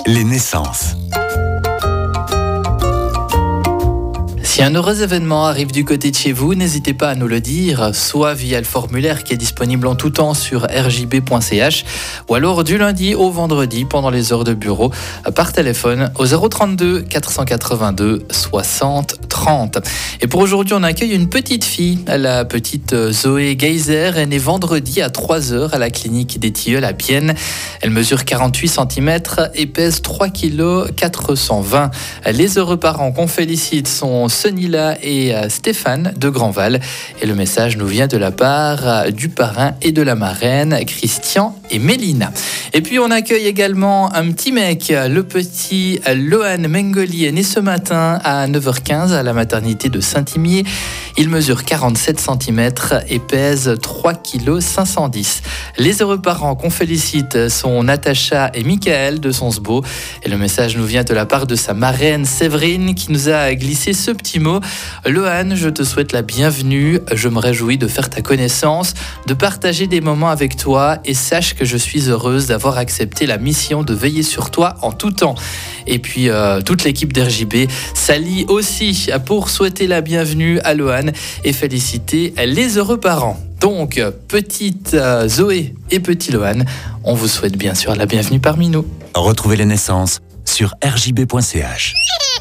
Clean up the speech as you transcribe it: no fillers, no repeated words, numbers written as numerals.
Les naissances. Si un heureux événement arrive du côté de chez vous, n'hésitez pas à nous le dire, soit via le formulaire qui est disponible en tout temps sur rjb.ch, ou alors du lundi au vendredi pendant les heures de bureau par téléphone au 032 482 60 30. Et pour aujourd'hui, on accueille une petite fille, la petite Zoé Geyser, est née vendredi à 3h à la clinique des Tilleuls à Bienne. Elle mesure 48 cm et pèse 3 kg 420. Les heureux parents qu'on félicite sont Sonila et Stéphane de Grandval. Et le message nous vient de la part du parrain et de la marraine, Christian et Mélina. Et puis on accueille également un petit mec, le petit Lohan Mengoli, est né ce matin à 9h15 à la maternité de Saint-Imier. Il mesure 47 cm et pèse 3 kg 510. Les heureux parents qu'on félicite sont Natacha et Michael de Sonsbeau. Et le message nous vient de la part de sa marraine Séverine qui nous a glissé ce petit mot. Lohan, je te souhaite la bienvenue. Je me réjouis de faire ta connaissance, de partager des moments avec toi et sache que je suis heureuse d'avoir accepté la mission de veiller sur toi en tout temps. Et puis toute l'équipe d'RJB s'allie aussi pour souhaiter la bienvenue à Lohan et féliciter les heureux parents. Donc, petite Zoé et petit Lohan, on vous souhaite bien sûr la bienvenue parmi nous. Retrouvez les naissances sur rjb.ch.